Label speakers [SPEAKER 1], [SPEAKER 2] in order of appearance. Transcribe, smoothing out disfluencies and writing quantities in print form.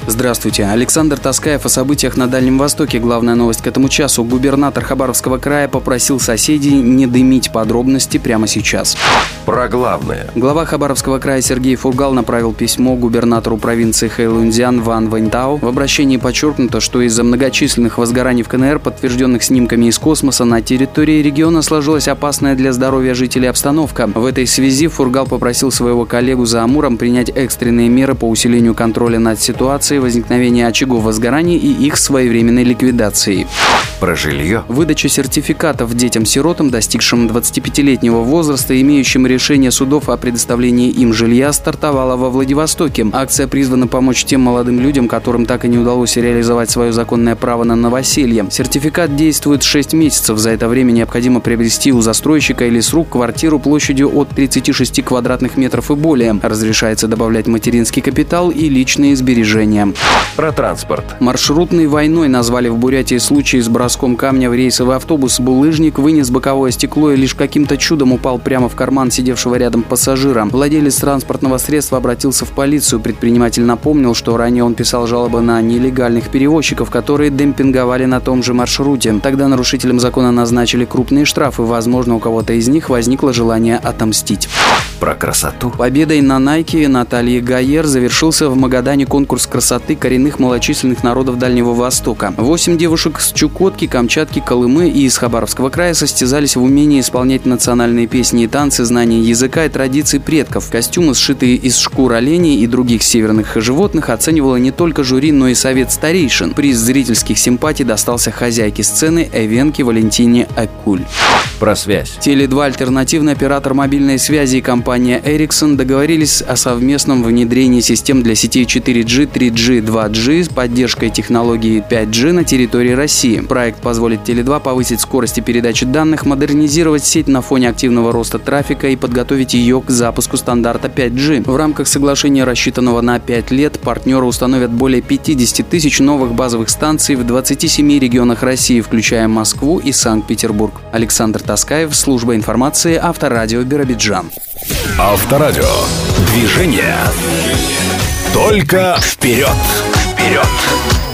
[SPEAKER 1] Здравствуйте. Александр Таскаев о событиях на Дальнем Востоке. Главная новость к этому часу. Губернатор Хабаровского края попросил соседей не дымить. Подробности прямо сейчас.
[SPEAKER 2] Про главное.
[SPEAKER 1] Глава Хабаровского края Сергей Фургал направил письмо губернатору провинции Хэйлунцзян Ван Вэньтао. В обращении подчеркнуто, что из-за многочисленных возгораний в КНР, подтвержденных снимками из космоса, на территории региона сложилась опасная для здоровья жителей обстановка. В этой связи Фургал попросил своего коллегу за Амуром принять экстренные меры по усилению контроля над ситуацией возникновения очагов возгораний и их своевременной ликвидации.
[SPEAKER 2] Про жилье.
[SPEAKER 1] Выдача сертификатов детям-сиротам, достигшим 25-летнего возраста, имеющим решение судов о предоставлении им жилья, стартовала во Владивостоке. Акция призвана помочь тем молодым людям, которым так и не удалось реализовать свое законное право на новоселье. Сертификат действует 6 месяцев. За это время необходимо приобрести у застройщика или с рук квартиру площадью от 36 квадратных метров и более. Разрешается добавлять материнский капитал и личные сбережения.
[SPEAKER 2] Про транспорт.
[SPEAKER 1] Маршрутной войной назвали в Бурятии случай с броском камня в рейсовый автобус. Булыжник вынес боковое стекло и лишь каким-то чудом упал прямо в карман сидевшего рядом пассажира. Владелец транспортного средства обратился в полицию. Предприниматель напомнил, что ранее он писал жалобы на нелегальных перевозчиков, которые демпинговали на том же маршруте. Тогда нарушителям закона назначили крупные штрафы. Возможно, у кого-то из них возникло желание отомстить.
[SPEAKER 2] Про красоту.
[SPEAKER 1] Победой на Найке Натальи Гайер завершился в Магадане конкурс красоты коренных малочисленных народов Дальнего Востока. 8 девушек с Чукотки, Камчатки, Колымы и из Хабаровского края состязались в умении исполнять национальные песни и танцы, знания языка и традиций предков. Костюмы, сшитые из шкур оленей и других северных животных, оценивало не только жюри, но и совет старейшин. Приз зрительских симпатий достался хозяйке сцены Эвенке Валентине Акуль.
[SPEAKER 2] Про связь.
[SPEAKER 1] Теле2, альтернативный оператор мобильной связи, и компания Ericsson договорились о совместном внедрении систем для сетей 4G, 3G, 2G с поддержкой технологии 5G на территории России. Проект позволит Теле2 повысить скорости передачи данных, модернизировать сеть на фоне активного роста трафика и подготовить ее к запуску стандарта 5G. В рамках соглашения, рассчитанного на 5 лет, партнеры установят более 50 тысяч новых базовых станций в 27 регионах России, включая Москву и Санкт-Петербург. Александр Таскаев, служба информации, Авторадио Биробиджан.
[SPEAKER 3] Авторадио. Движение. Только вперед. Вперед.